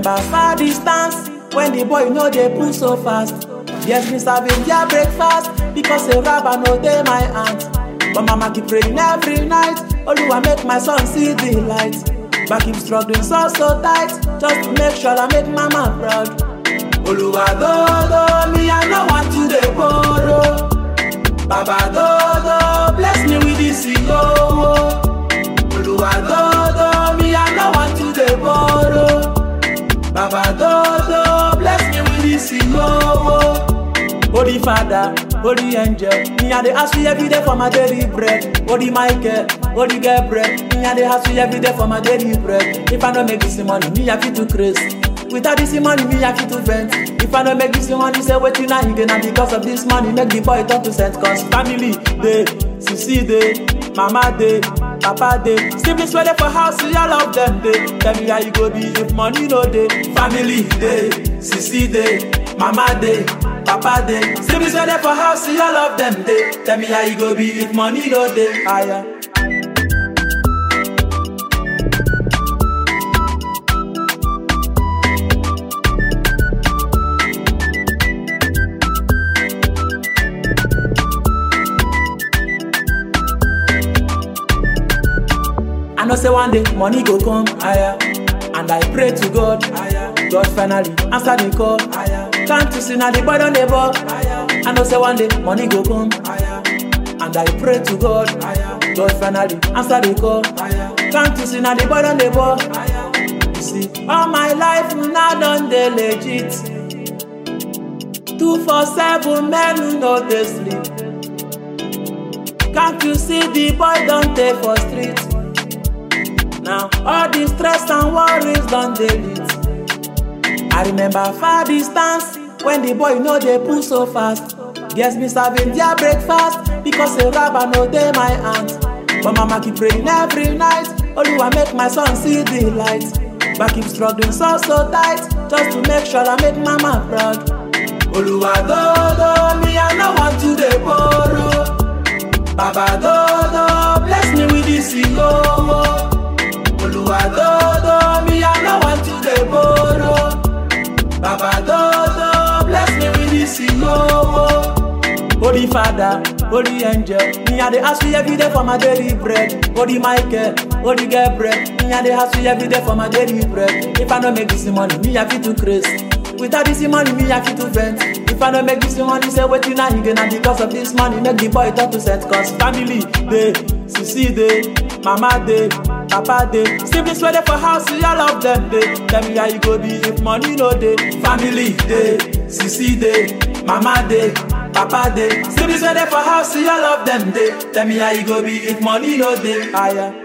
remember far distance when the boy no dey pull so fast. Yes, me serving their breakfast because a rabbi no dey my aunt. But mama keep praying every night, Oluwa make my son see the light. But keep struggling so tight, just to make sure I make mama proud. Oluwa do, me I no want to dey borrow. Baba do, bless me with this yo. Oluwa do, me I no want to dey borrow. Baba do, bless me with this yo. Holy Father, Holy Angel, me I dey ask you every day for my daily bread. Holy Michael, Holy Gabriel, me I dey ask you every day for my daily bread. If I don't make this money, me I feel to craze. Without this money, me I feel to vent. If I don't make this money, say wait till I again. And because of this money, make the boy turn to cent. Cause family day, sissy day, mama day, papa day. Siblings waiting for house, see all of them day. Tell me how you go be if money no day. Family day, sissy day, mama day, papa day. Siblings waiting for house, see all of them day. Tell me how you go be if money no day. Aya. I know say one day money go come, and I pray to God, God finally answer the call. Can't you see now the boy on the ball? I know say one day money go come, and I pray to God, God finally answer the call. Can't you see now the boy on the ball? You see, all my life now done the legit. 247 men who know they sleep. Can't you see the boy don't take for street? Now all the stress and worries done delete. I remember far distance when the boy no dey pull so fast. Yes, me serving their breakfast because a rabbi no dey my aunt. But mama keep praying every night, Oluwa make my son see the light. But keep struggling so tight, just to make sure I make mama proud. Oluwa do, me I no want to dey borrow. Baba do, bless me with this yo. Oluwa do, me I no want to dey borrow. Baba do, bless me with this yo. Holy Father, Holy Angel, me I dey ask you every day for my daily bread. Holy Michael, Holy Gabriel, me I dey ask you every day for my daily bread. If I don't make this money, me I feel to craze. Without this money, me I feel to vent. If I don't make this money, say wait till I again. And because of this money, make the boy turn to cent. Cause family day, sissy day, mama day, papa day. Siblings waiting for house, see all of them day. Tell me how you go be if money no day. Family day, sissy day, mama day, papa day. Siblings waiting for house, see all of them day. Tell me how you go be if money no day. Aya.